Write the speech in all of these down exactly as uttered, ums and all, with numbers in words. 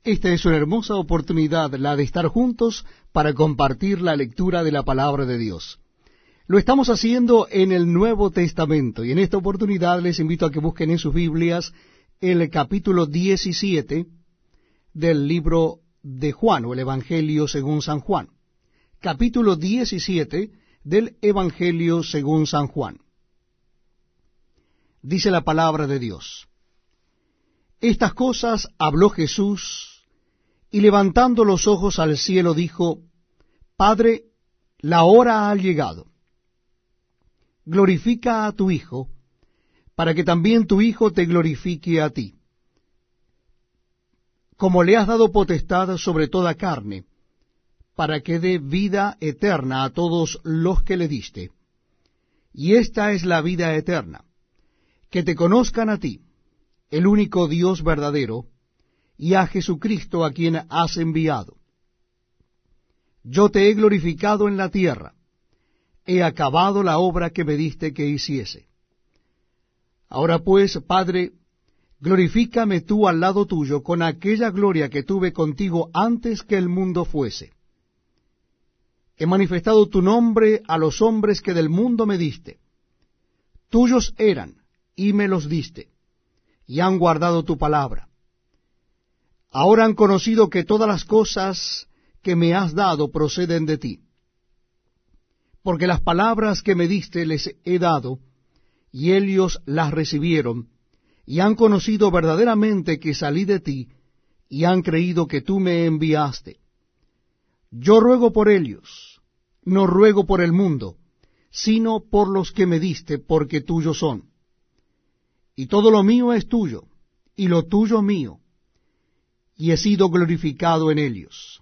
Esta es una hermosa oportunidad, la de estar juntos para compartir la lectura de la palabra de Dios. Lo estamos haciendo en el Nuevo Testamento, y en esta oportunidad les invito a que busquen en sus Biblias el capítulo diecisiete del libro de Juan, o el Evangelio según San Juan. Capítulo diecisiete del Evangelio según San Juan. Dice la palabra de Dios: Estas cosas habló Jesús, y levantando los ojos al cielo dijo: Padre, la hora ha llegado. Glorifica a tu Hijo, para que también tu Hijo te glorifique a ti, como le has dado potestad sobre toda carne, para que dé vida eterna a todos los que le diste. Y esta es la vida eterna, que te conozcan a ti, el único Dios verdadero, y a Jesucristo a quien has enviado. Yo te he glorificado en la tierra, he acabado la obra que me diste que hiciese. Ahora pues, Padre, glorifícame tú al lado tuyo con aquella gloria que tuve contigo antes que el mundo fuese. He manifestado tu nombre a los hombres que del mundo me diste. Tuyos eran, y me los diste, y han guardado tu palabra. Ahora han conocido que todas las cosas que me has dado proceden de ti, porque las palabras que me diste les he dado, y ellos las recibieron, y han conocido verdaderamente que salí de ti, y han creído que tú me enviaste. Yo ruego por ellos, no ruego por el mundo, sino por los que me diste, porque tuyos son. Y todo lo mío es tuyo, y lo tuyo mío, y he sido glorificado en ellos.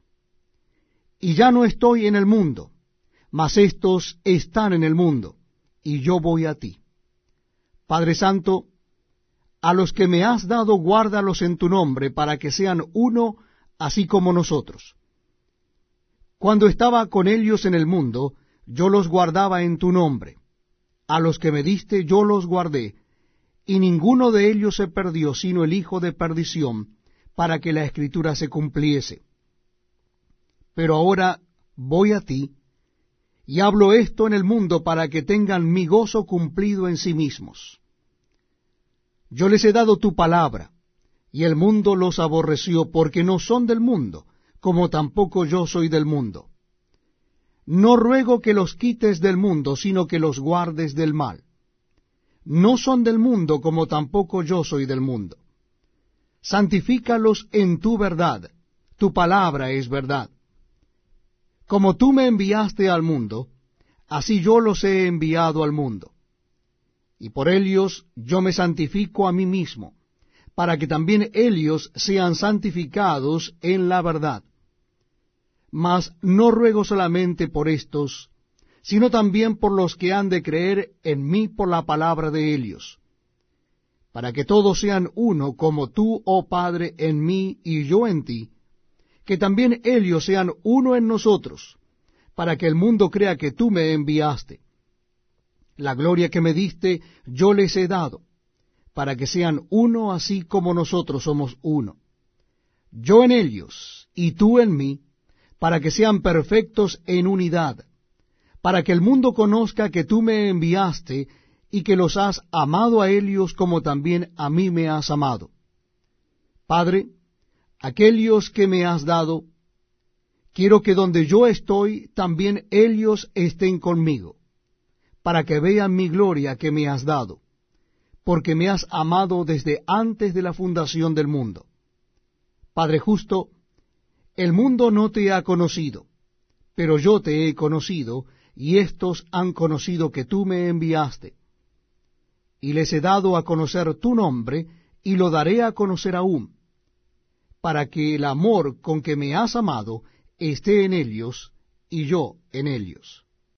Y ya no estoy en el mundo, mas éstos están en el mundo, y yo voy a ti. Padre Santo, a los que me has dado, guárdalos en tu nombre, para que sean uno, así como nosotros. Cuando estaba con ellos en el mundo, yo los guardaba en tu nombre. A los que me diste yo los guardé, y ninguno de ellos se perdió, sino el hijo de perdición, para que la Escritura se cumpliese. Pero ahora voy a ti, y hablo esto en el mundo para que tengan mi gozo cumplido en sí mismos. Yo les he dado tu palabra, y el mundo los aborreció, porque no son del mundo, como tampoco yo soy del mundo. No ruego que los quites del mundo, sino que los guardes del mal. No son del mundo, como tampoco yo soy del mundo. Santifícalos en tu verdad, tu palabra es verdad. Como tú me enviaste al mundo, así yo los he enviado al mundo. Y por ellos yo me santifico a mí mismo, para que también ellos sean santificados en la verdad. Mas no ruego solamente por estos, sino también por los que han de creer en mí por la palabra de ellos, para que todos sean uno, como tú, oh Padre, en mí y yo en ti, que también ellos sean uno en nosotros, para que el mundo crea que tú me enviaste. La gloria que me diste yo les he dado, para que sean uno así como nosotros somos uno. Yo en ellos y tú en mí, para que sean perfectos en unidad, para que el mundo conozca que tú me enviaste y que los has amado a ellos como también a mí me has amado. Padre, aquellos que me has dado, quiero que donde yo estoy, también ellos estén conmigo, para que vean mi gloria que me has dado, porque me has amado desde antes de la fundación del mundo. Padre justo, el mundo no te ha conocido, pero yo te he conocido, y éstos han conocido que tú me enviaste. Y les he dado a conocer tu nombre, y lo daré a conocer aún, para que el amor con que me has amado esté en ellos, y yo en ellos.